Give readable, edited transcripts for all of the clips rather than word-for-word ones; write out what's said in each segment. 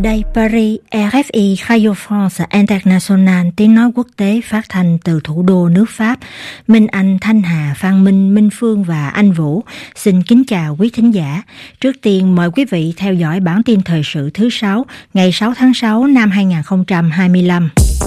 Đây Paris, RFI Radio France International, tiếng nói quốc tế phát thanh từ thủ đô nước Pháp. Minh Anh, Thanh Hà, Phan Minh, Minh Phương và Anh Vũ xin kính chào quý thính giả. Trước tiên mời quý vị theo dõi bản tin thời sự thứ 6 ngày 6 tháng 6 năm 2025.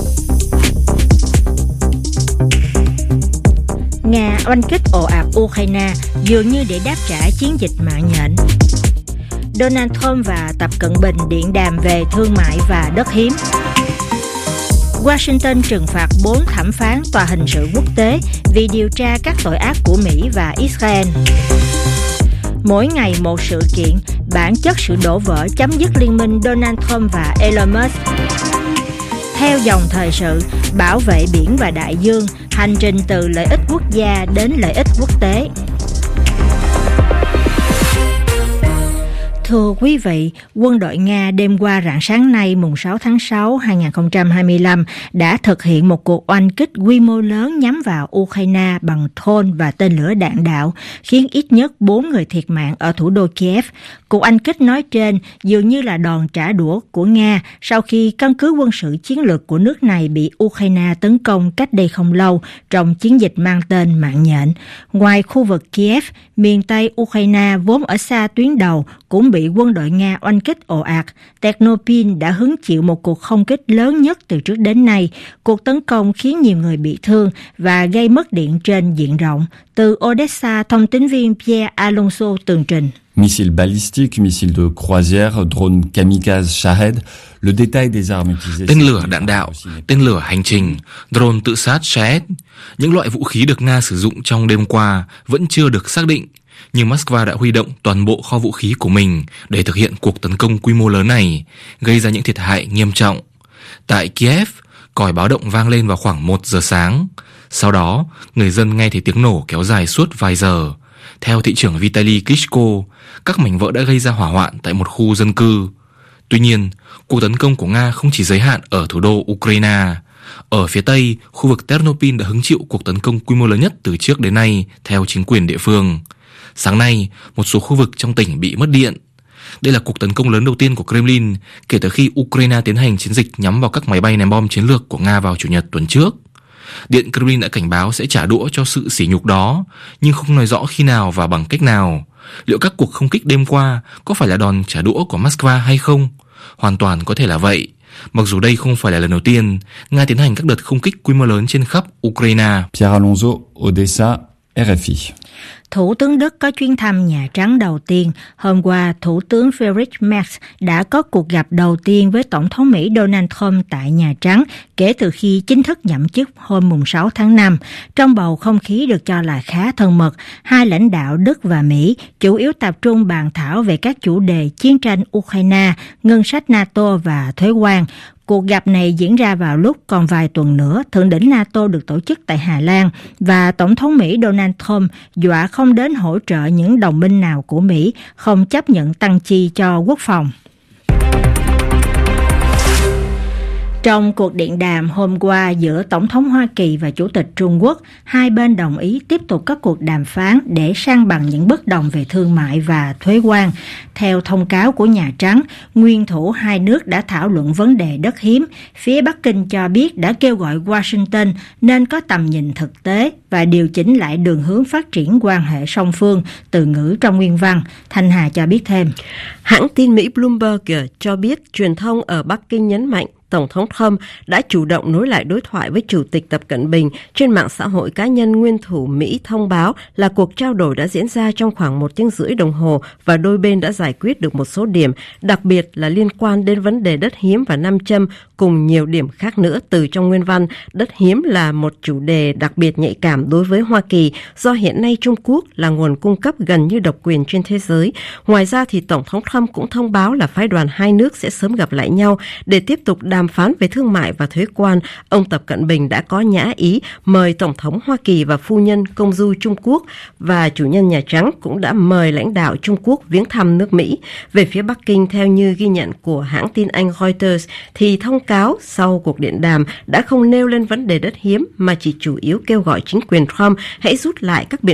Nga oanh kích ồ ạt Ukraine dường như để đáp trả chiến dịch mạng nhện. Donald Trump và Tập Cận Bình điện đàm về thương mại và đất hiếm. Washington trừng phạt 4 thẩm phán tòa hình sự quốc tế vì điều tra các tội ác của Mỹ và Israel. Mỗi ngày một sự kiện, bản chất sự đổ vỡ chấm dứt liên minh Donald Trump và Elon Musk. Theo dòng thời sự, bảo vệ biển và đại dương, hành trình từ lợi ích quốc gia đến lợi ích quốc tế. Thưa quý vị, quân đội Nga đêm qua rạng sáng nay mùng 6 tháng 6 2025 đã thực hiện một cuộc oanh kích quy mô lớn nhắm vào Ukraine bằng drone và tên lửa đạn đạo, khiến ít nhất 4 người thiệt mạng ở thủ đô Kiev. Cuộc oanh kích nói trên dường như là đòn trả đũa của Nga sau khi căn cứ quân sự chiến lược của nước này bị Ukraine tấn công cách đây không lâu trong chiến dịch mang tên mạng nhện. Ngoài khu vực Kiev, miền Tây Ukraine vốn ở xa tuyến đầu cũng bị quân đội Nga oanh kích ồ ạt. Ternopil đã hứng chịu một cuộc không kích lớn nhất từ trước đến nay. Cuộc tấn công khiến nhiều người bị thương và gây mất điện trên diện rộng. Từ Odessa, thông tín viên Pierre Alonso tường trình. Missiles balistiques, missiles de croisière, drones kamikaze Shahed, le détail des armes utilisées. Tên lửa đạn đạo, tên lửa hành trình, drone tự sát Shahed. Những loại vũ khí được Nga sử dụng trong đêm qua vẫn chưa được xác định, nhưng Moscow đã huy động toàn bộ kho vũ khí của mình để thực hiện cuộc tấn công quy mô lớn này, gây ra những thiệt hại nghiêm trọng. Tại Kiev, còi báo động vang lên vào khoảng 1 giờ sáng. Sau đó, người dân nghe thấy tiếng nổ kéo dài suốt vài giờ. Theo thị trưởng Vitaly Klitschko, các mảnh vỡ đã gây ra hỏa hoạn tại một khu dân cư. Tuy nhiên, cuộc tấn công của Nga không chỉ giới hạn ở thủ đô Ukraine. Ở phía Tây, khu vực Ternopil đã hứng chịu cuộc tấn công quy mô lớn nhất từ trước đến nay, theo chính quyền địa phương. Sáng nay, một số khu vực trong tỉnh bị mất điện. Đây là cuộc tấn công lớn đầu tiên của Kremlin kể từ khi Ukraine tiến hành chiến dịch nhắm vào các máy bay ném bom chiến lược của Nga vào Chủ nhật tuần trước. Điện Kremlin đã cảnh báo sẽ trả đũa cho sự sỉ nhục đó, nhưng không nói rõ khi nào và bằng cách nào. Liệu các cuộc không kích đêm qua có phải là đòn trả đũa của Moscow hay không? Hoàn toàn có thể là vậy. Mặc dù đây không phải là lần đầu tiên Nga tiến hành các đợt không kích quy mô lớn trên khắp Ukraine. Pierre Alonso, Odessa, RFI. Thủ tướng Đức có chuyến thăm Nhà Trắng đầu tiên. Hôm qua, Thủ tướng Friedrich Merz đã có cuộc gặp đầu tiên với Tổng thống Mỹ Donald Trump tại Nhà Trắng kể từ khi chính thức nhậm chức hôm mùng 6 tháng 5. Trong bầu không khí được cho là khá thân mật, hai lãnh đạo Đức và Mỹ chủ yếu tập trung bàn thảo về các chủ đề chiến tranh Ukraine, ngân sách NATO và thuế quan. Cuộc gặp này diễn ra vào lúc còn vài tuần nữa Thượng đỉnh NATO được tổ chức tại Hà Lan và Tổng thống Mỹ Donald Trump dọa không đến hỗ trợ những đồng minh nào của Mỹ không chấp nhận tăng chi cho quốc phòng. Trong cuộc điện đàm hôm qua giữa Tổng thống Hoa Kỳ và Chủ tịch Trung Quốc, hai bên đồng ý tiếp tục các cuộc đàm phán để san bằng những bất đồng về thương mại và thuế quan. Theo thông cáo của Nhà Trắng, nguyên thủ hai nước đã thảo luận vấn đề đất hiếm. Phía Bắc Kinh cho biết đã kêu gọi Washington nên có tầm nhìn thực tế và điều chỉnh lại đường hướng phát triển quan hệ song phương, từ ngữ trong nguyên văn. Thanh Hà cho biết thêm. Hãng tin Mỹ Bloomberg cho biết truyền thông ở Bắc Kinh nhấn mạnh Tổng thống Trump đã chủ động nối lại đối thoại với Chủ tịch Tập Cận Bình. Trên mạng xã hội cá nhân, nguyên thủ Mỹ thông báo là cuộc trao đổi đã diễn ra trong khoảng 1 tiếng rưỡi đồng hồ và đôi bên đã giải quyết được một số điểm, đặc biệt là liên quan đến vấn đề đất hiếm và nam châm cùng nhiều điểm khác nữa. Từ trong nguyên văn, đất hiếm là một chủ đề đặc biệt nhạy cảm đối với Hoa Kỳ do hiện nay Trung Quốc là nguồn cung cấp gần như độc quyền trên thế giới. Ngoài ra thì Tổng thống Trump cũng thông báo là phái đoàn hai nước sẽ sớm gặp lại nhau để tiếp tục đàm phán về thương mại và thuế quan. Ông Tập Cận Bình đã có nhã ý mời Tổng thống Hoa Kỳ và phu nhân công du Trung Quốc, và chủ nhân Nhà Trắng cũng đã mời lãnh đạo Trung Quốc viếng thăm nước Mỹ. Về phía Bắc Kinh, theo như ghi nhận của hãng tin Anh Reuters, thì thông cáo sau cuộc điện đàm đã không nêu lên vấn đề đất hiếm mà chỉ chủ yếu kêu gọi chính quyền Trump hãy rút lại các biện pháp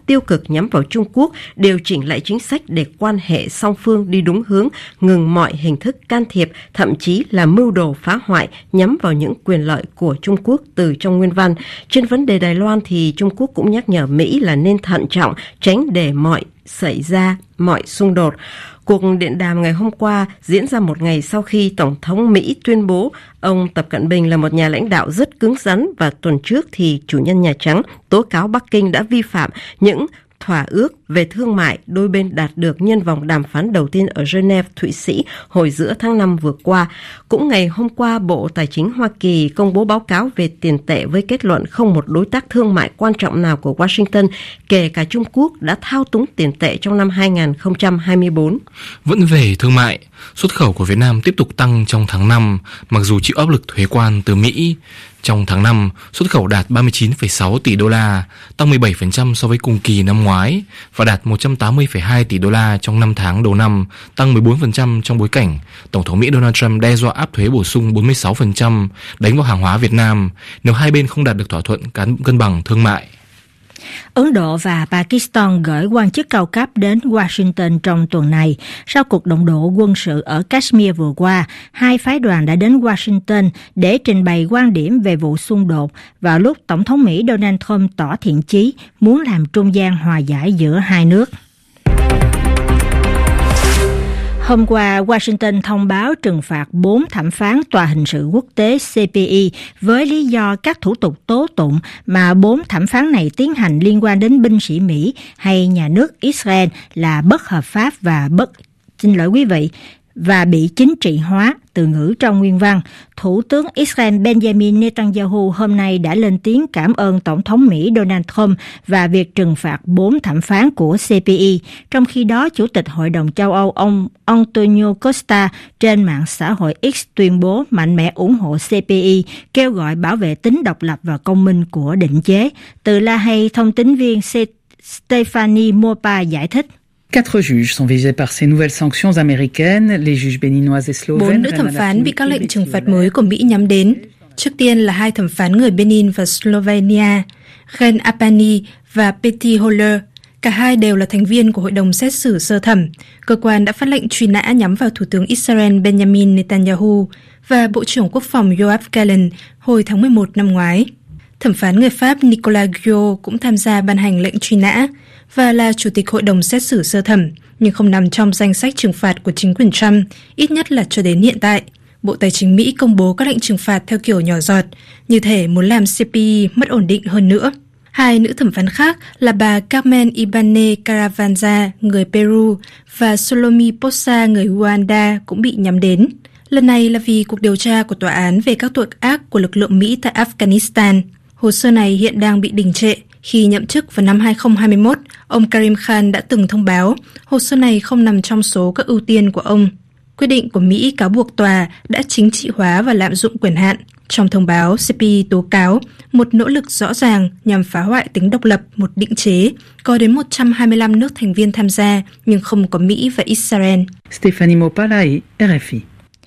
tiêu cực nhắm vào Trung Quốc, điều chỉnh lại chính sách để quan hệ song phương đi đúng hướng, ngừng mọi hình thức can thiệp, thậm chí là mưu đồ phá hoại nhắm vào những quyền lợi của Trung Quốc từ trong nguyên văn. Trên vấn đề Đài Loan thì Trung Quốc cũng nhắc nhở Mỹ là nên thận trọng, tránh để xảy ra mọi xung đột. Cuộc điện đàm ngày hôm qua diễn ra một ngày sau khi Tổng thống Mỹ tuyên bố ông Tập Cận Bình là một nhà lãnh đạo rất cứng rắn, và tuần trước thì chủ nhân Nhà Trắng tố cáo Bắc Kinh đã vi phạm những thỏa ước về thương mại đôi bên đạt được nhân vòng đàm phán đầu tiên ở Geneva, Thụy Sĩ hồi giữa tháng 5 vừa qua. Cũng ngày hôm qua, Bộ Tài chính Hoa Kỳ công bố báo cáo về tiền tệ với kết luận không một đối tác thương mại quan trọng nào của Washington, kể cả Trung Quốc, đã thao túng tiền tệ trong năm 2024. Vẫn về thương mại, xuất khẩu của Việt Nam tiếp tục tăng trong tháng 5, mặc dù chịu áp lực thuế quan từ Mỹ. Trong tháng 5, xuất khẩu đạt 39,6 tỷ đô la, tăng 17% so với cùng kỳ năm ngoái, và đạt 180,2 tỷ đô la trong 5 tháng đầu năm, tăng 14% trong bối cảnh Tổng thống Mỹ Donald Trump đe dọa áp thuế bổ sung 46% đánh vào hàng hóa Việt Nam nếu hai bên không đạt được thỏa thuận cân bằng thương mại. Ấn Độ và Pakistan gửi quan chức cao cấp đến Washington trong tuần này. Sau cuộc động độ quân sự ở Kashmir vừa qua, hai phái đoàn đã đến Washington để trình bày quan điểm về vụ xung đột vào lúc Tổng thống Mỹ Donald Trump tỏ thiện chí muốn làm trung gian hòa giải giữa hai nước. Hôm qua, Washington thông báo trừng phạt 4 thẩm phán Tòa hình sự quốc tế CPI với lý do các thủ tục tố tụng mà 4 thẩm phán này tiến hành liên quan đến binh sĩ Mỹ hay nhà nước Israel là bất hợp pháp và bị chính trị hóa, từ ngữ trong nguyên văn. Thủ tướng Israel Benjamin Netanyahu hôm nay đã lên tiếng cảm ơn Tổng thống Mỹ Donald Trump và việc trừng phạt 4 thẩm phán của CPI. Trong khi đó, Chủ tịch Hội đồng châu Âu ông Antonio Costa trên mạng xã hội X tuyên bố mạnh mẽ ủng hộ CPI, kêu gọi bảo vệ tính độc lập và công minh của định chế. Từ La Hay, thông tín viên Stephanie Mopa giải thích. 4 juges sont visés par ces nouvelles sanctions américaines, les juges béninoises et slovènes. 4 nữ thẩm phán bị các lệnh trừng phạt mới của Mỹ nhắm đến. Trước tiên là 2 thẩm phán người Benin và Slovenia, Ren Apani và Petty Holler. Cả hai đều là thành viên của Hội đồng xét xử sơ thẩm. Cơ quan đã phát lệnh truy nã nhắm vào Thủ tướng Israel Benjamin Netanyahu và Bộ trưởng Quốc phòng Yoav Gallant hồi tháng 11 năm ngoái. Thẩm phán người Pháp Nicolas Guillot cũng tham gia ban hành lệnh truy nã và là chủ tịch Hội đồng xét xử sơ thẩm, nhưng không nằm trong danh sách trừng phạt của chính quyền Trump, ít nhất là cho đến hiện tại. Bộ Tài chính Mỹ công bố các lệnh trừng phạt theo kiểu nhỏ giọt, như thể muốn làm CPI mất ổn định hơn nữa. 2 nữ thẩm phán khác là bà Carmen Ibanez Caravanza, người Peru, và Solomi Posa, người Uganda cũng bị nhắm đến. Lần này là vì cuộc điều tra của tòa án về các tội ác của lực lượng Mỹ tại Afghanistan. Hồ sơ này hiện đang bị đình trệ. Khi nhậm chức vào năm 2021, ông Karim Khan đã từng thông báo hồ sơ này không nằm trong số các ưu tiên của ông. Quyết định của Mỹ cáo buộc tòa đã chính trị hóa và lạm dụng quyền hạn. Trong thông báo, CPI tố cáo một nỗ lực rõ ràng nhằm phá hoại tính độc lập một định chế, có đến 125 nước thành viên tham gia, nhưng không có Mỹ và Israel. Stephanie Mopalai, RFI.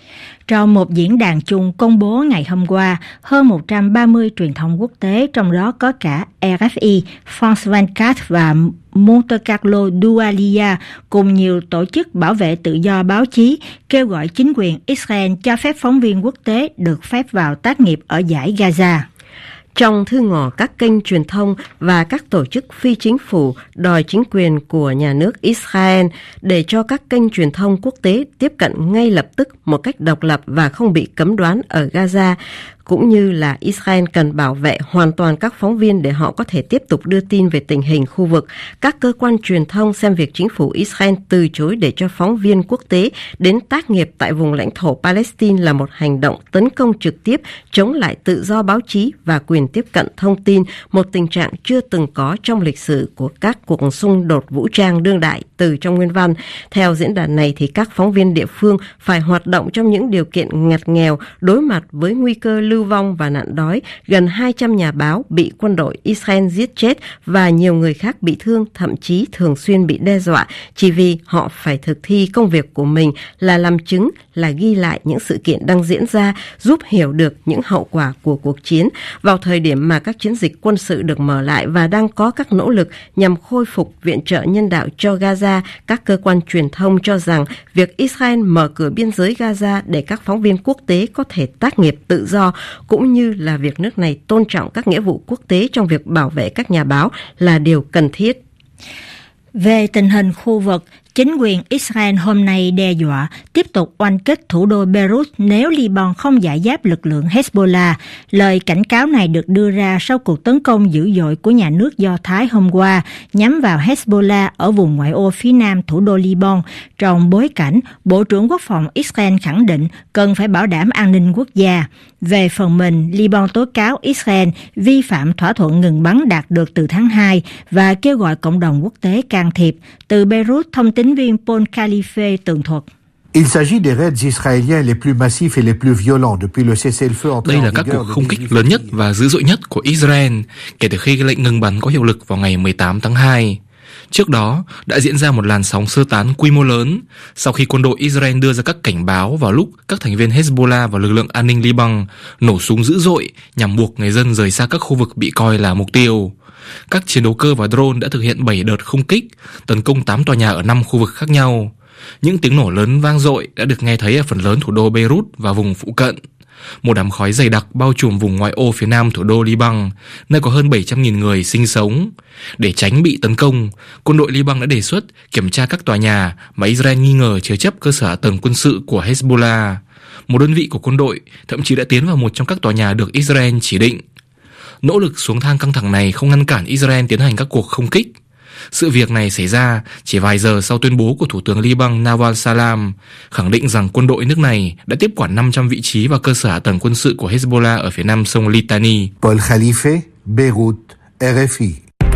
Trong một diễn đàn chung công bố ngày hôm qua, hơn 130 truyền thông quốc tế, trong đó có cả RFI, France 24 và Monte Carlo Dualia, cùng nhiều tổ chức bảo vệ tự do báo chí, kêu gọi chính quyền Israel cho phép phóng viên quốc tế được phép vào tác nghiệp ở dải Gaza. Trong thư ngỏ các kênh truyền thông và các tổ chức phi chính phủ đòi chính quyền của nhà nước Israel để cho các kênh truyền thông quốc tế tiếp cận ngay lập tức một cách độc lập và không bị cấm đoán ở Gaza, cũng như là Israel cần bảo vệ hoàn toàn các phóng viên để họ có thể tiếp tục đưa tin về tình hình khu vực. Các cơ quan truyền thông xem việc chính phủ Israel từ chối để cho phóng viên quốc tế đến tác nghiệp tại vùng lãnh thổ Palestine là một hành động tấn công trực tiếp chống lại tự do báo chí và quyền tiếp cận thông tin, một tình trạng chưa từng có trong lịch sử của các cuộc xung đột vũ trang đương đại từ trong nguyên văn. Theo diễn đàn này thì các phóng viên địa phương phải hoạt động trong những điều kiện ngặt nghèo, đối mặt với nguy cơ lưu lưu vong và nạn đói, gần 200 nhà báo bị quân đội Israel giết chết và nhiều người khác bị thương, thậm chí thường xuyên bị đe dọa chỉ vì họ phải thực thi công việc của mình là làm chứng, là ghi lại những sự kiện đang diễn ra, giúp hiểu được những hậu quả của cuộc chiến. Vào thời điểm mà các chiến dịch quân sự được mở lại và đang có các nỗ lực nhằm khôi phục viện trợ nhân đạo cho Gaza, các cơ quan truyền thông cho rằng việc Israel mở cửa biên giới Gaza để các phóng viên quốc tế có thể tác nghiệp tự do, cũng như là việc nước này tôn trọng các nghĩa vụ quốc tế trong việc bảo vệ các nhà báo là điều cần thiết. Về tình hình khu vực, chính quyền Israel hôm nay đe dọa tiếp tục oanh kích thủ đô Beirut nếu Liban không giải giáp lực lượng Hezbollah. Lời cảnh cáo này được đưa ra sau cuộc tấn công dữ dội của nhà nước Do Thái hôm qua nhắm vào Hezbollah ở vùng ngoại ô phía nam thủ đô Liban, trong bối cảnh Bộ trưởng Quốc phòng Israel khẳng định cần phải bảo đảm an ninh quốc gia. Về phần mình, Liban tố cáo Israel vi phạm thỏa thuận ngừng bắn đạt được từ tháng 2 và kêu gọi cộng đồng quốc tế can thiệp. Từ Beirut, thông tín viên Paul Khalife tường thuật. Il s'agit des raids israéliens les plus massifs et les plus violents depuis le cessez-le-feu entré Đây en là các vigueur cuộc không kích lớn nhất và dữ dội nhất của Israel kể từ khi lệnh ngừng bắn có hiệu lực vào ngày 18 tháng 2. Trước đó, đã diễn ra một làn sóng sơ tán quy mô lớn sau khi quân đội Israel đưa ra các cảnh báo vào lúc các thành viên Hezbollah và lực lượng an ninh Liban nổ súng dữ dội nhằm buộc người dân rời xa các khu vực bị coi là mục tiêu. Các chiến đấu cơ và drone đã thực hiện 7 đợt không kích, tấn công 8 tòa nhà ở 5 khu vực khác nhau. Những tiếng nổ lớn vang dội đã được nghe thấy ở phần lớn thủ đô Beirut và vùng phụ cận. Một đám khói dày đặc bao trùm vùng ngoại ô phía nam thủ đô Liban, nơi có hơn 700.000 người sinh sống. Để tránh bị tấn công, quân đội Liban đã đề xuất kiểm tra các tòa nhà mà Israel nghi ngờ chứa chấp cơ sở hạ tầng quân sự của Hezbollah. Một đơn vị của quân đội thậm chí đã tiến vào một trong các tòa nhà được Israel chỉ định. Nỗ lực xuống thang căng thẳng này không ngăn cản Israel tiến hành các cuộc không kích. Sự việc này xảy ra chỉ vài giờ sau tuyên bố của Thủ tướng Liban Nawal Salam khẳng định rằng quân đội nước này đã tiếp quản 500 vị trí và cơ sở hạ tầng quân sự của Hezbollah ở phía nam sông Litani. Paul Khalife, Beirut, RFI.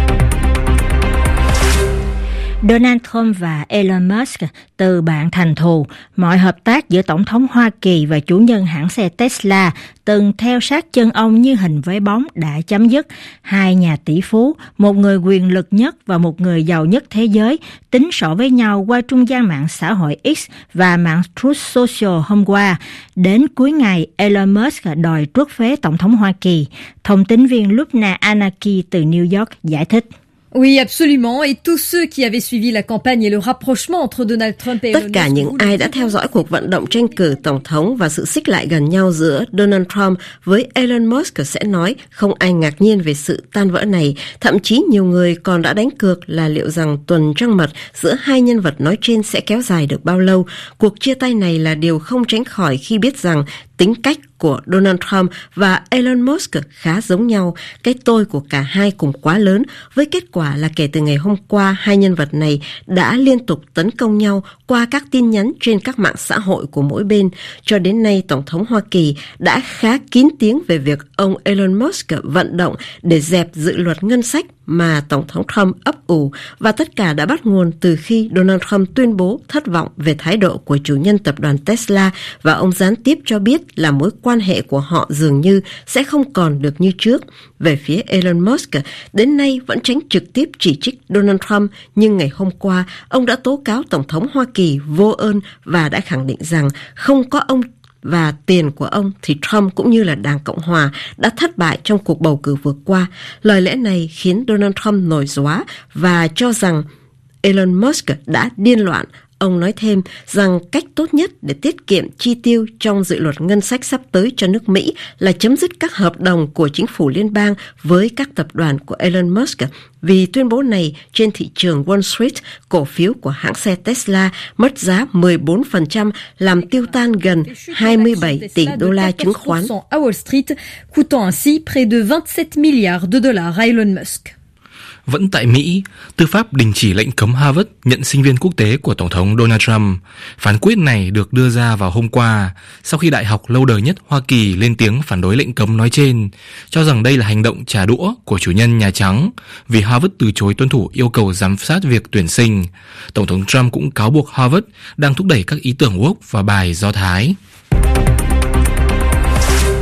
Donald Trump và Elon Musk từ bạn thành thù. Mọi hợp tác giữa Tổng thống Hoa Kỳ và chủ nhân hãng xe Tesla từng theo sát chân ông như hình với bóng đã chấm dứt. Hai nhà tỷ phú, một người quyền lực nhất và một người giàu nhất thế giới, tính sổ với nhau qua trung gian mạng xã hội X và mạng Truth Social hôm qua. Đến cuối ngày, Elon Musk đòi truất phế Tổng thống Hoa Kỳ. Thông tín viên Lubna Anaki từ New York giải thích. Oui, absolument. Et tous ceux qui avaient suivi la campagne et le rapprochement entre Donald Trump et Tất cả những ai đã theo dõi cuộc vận động tranh cử tổng thống và sự xích lại gần nhau giữa Donald Trump với Elon Musk sẽ nói không ai ngạc nhiên về sự tan vỡ này. Thậm chí nhiều người còn đã đánh cược là liệu rằng tuần trăng mật giữa hai nhân vật nói trên sẽ kéo dài được bao lâu. Cuộc chia tay này là điều không tránh khỏi khi biết rằng tính cách của Donald Trump và Elon Musk khá giống nhau. Cái tôi của cả hai cùng quá lớn, với kết quả là kể từ ngày hôm qua, hai nhân vật này đã liên tục tấn công nhau qua các tin nhắn trên các mạng xã hội của mỗi bên. Cho đến nay, Tổng thống Hoa Kỳ đã khá kín tiếng về việc ông Elon Musk vận động để dẹp dự luật ngân sách mà Tổng thống Trump ấp ủ, và tất cả đã bắt nguồn từ khi Donald Trump tuyên bố thất vọng về thái độ của chủ nhân tập đoàn Tesla, và ông gián tiếp cho biết là mối quan hệ của họ dường như sẽ không còn được như trước. Về phía Elon Musk, đến nay vẫn tránh trực tiếp chỉ trích Donald Trump, nhưng ngày hôm qua, ông đã tố cáo Tổng thống Hoa Kỳ vô ơn và đã khẳng định rằng không có ông và tiền của ông thì Trump cũng như là Đảng Cộng Hòa đã thất bại trong cuộc bầu cử vừa qua. Lời lẽ này khiến Donald Trump nổi róa và cho rằng Elon Musk đã điên loạn. Ông nói thêm rằng cách tốt nhất để tiết kiệm chi tiêu trong dự luật ngân sách sắp tới cho nước Mỹ là chấm dứt các hợp đồng của chính phủ liên bang với các tập đoàn của Elon Musk. Vì tuyên bố này, trên thị trường Wall Street, cổ phiếu của hãng xe Tesla mất giá 14%, làm tiêu tan gần 27 tỷ đô la chứng khoán. à Wall Street, coûtant ainsi près de 27 milliards de dollars à Elon Musk. Vẫn tại Mỹ, tư pháp đình chỉ lệnh cấm Harvard nhận sinh viên quốc tế của Tổng thống Donald Trump. Phán quyết này được đưa ra vào hôm qua, sau khi đại học lâu đời nhất Hoa Kỳ lên tiếng phản đối lệnh cấm nói trên, cho rằng đây là hành động trả đũa của chủ nhân Nhà Trắng vì Harvard từ chối tuân thủ yêu cầu giám sát việc tuyển sinh. Tổng thống Trump cũng cáo buộc Harvard đang thúc đẩy các ý tưởng woke và bài Do Thái.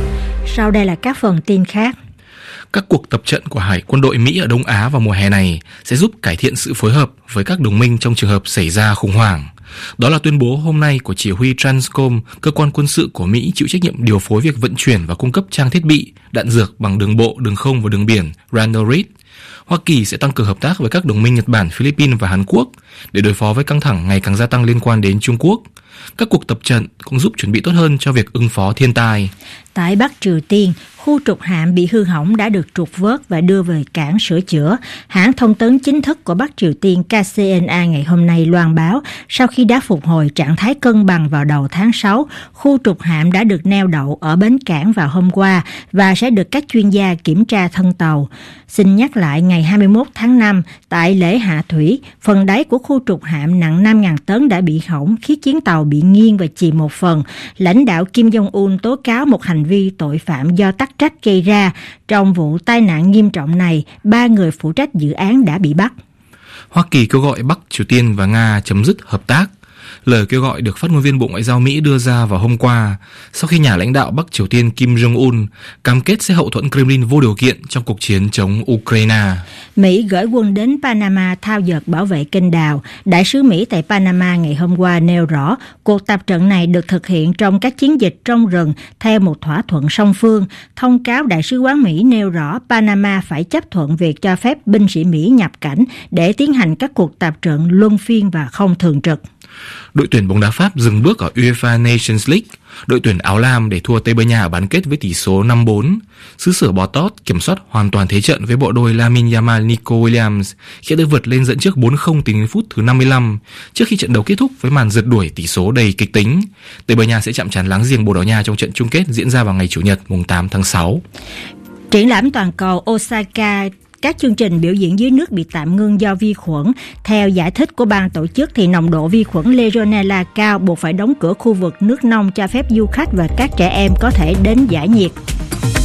Sau đây là các phần tin khác. Các cuộc tập trận của Hải quân đội Mỹ ở Đông Á vào mùa hè này sẽ giúp cải thiện sự phối hợp với các đồng minh trong trường hợp xảy ra khủng hoảng. Đó là tuyên bố hôm nay của chỉ huy Transcom, cơ quan quân sự của Mỹ chịu trách nhiệm điều phối việc vận chuyển và cung cấp trang thiết bị, đạn dược bằng đường bộ, đường không và đường biển, Randall Reed. Hoa Kỳ sẽ tăng cường hợp tác với các đồng minh Nhật Bản, Philippines và Hàn Quốc để đối phó với căng thẳng ngày càng gia tăng liên quan đến Trung Quốc. Các cuộc tập trận cũng giúp chuẩn bị tốt hơn cho việc ứng phó thiên tai. Tại Bắc Triều Tiên, khu trục hạm bị hư hỏng đã được trục vớt và đưa về cảng sửa chữa. Hãng thông tấn chính thức của Bắc Triều Tiên KCNA ngày hôm nay loan báo, sau khi đã phục hồi trạng thái cân bằng vào đầu tháng 6, khu trục hạm đã được neo đậu ở bến cảng vào hôm qua và sẽ được các chuyên gia kiểm tra thân tàu. Xin nhắc lại, ngày 21 tháng 5, tại lễ hạ thủy, phần đáy của khu trục hạm nặng 5.000 tấn đã bị hỏng, khiến chuyến tàu bị nghiêng và chìm một phần. Lãnh đạo Kim Jong-un tố cáo một hành vi tội phạm do tắc trách gây ra. Trong vụ tai nạn nghiêm trọng này, 3 người phụ trách dự án đã bị bắt. Hoa Kỳ kêu gọi Bắc Triều Tiên và Nga chấm dứt hợp tác. Lời kêu gọi được phát ngôn viên Bộ Ngoại giao Mỹ đưa ra vào hôm qua, sau khi nhà lãnh đạo Bắc Triều Tiên Kim Jong-un cam kết sẽ hậu thuẫn Kremlin vô điều kiện trong cuộc chiến chống Ukraine. Mỹ gửi quân đến Panama thao dượt bảo vệ kênh đào. Đại sứ Mỹ tại Panama ngày hôm qua nêu rõ, cuộc tập trận này được thực hiện trong các chiến dịch trong rừng theo một thỏa thuận song phương. Thông cáo Đại sứ quán Mỹ nêu rõ Panama phải chấp thuận việc cho phép binh sĩ Mỹ nhập cảnh để tiến hành các cuộc tập trận luân phiên và không thường trực. Đội tuyển bóng đá Pháp dừng bước ở UEFA Nations League. Đội tuyển áo lam để thua Tây Ban Nha ở bán kết với tỷ số 5-4. Xứ sở Bordeaux kiểm soát hoàn toàn thế trận với bộ đôi Lamine Yamal Nico Williams khi đã vượt lên dẫn trước 4-0 tính đến phút thứ 55 trước khi trận đấu kết thúc với màn rượt đuổi tỷ số đầy kịch tính. Tây Ban Nha sẽ chạm trán láng giềng Bồ Đào Nha trong trận chung kết diễn ra vào ngày Chủ nhật mùng 8 tháng 6. Triển lãm toàn cầu Osaka, các chương trình biểu diễn dưới nước bị tạm ngưng do vi khuẩn. Theo giải thích của ban tổ chức thì nồng độ vi khuẩn Legionella cao buộc phải đóng cửa khu vực nước nông cho phép du khách và các trẻ em có thể đến giải nhiệt.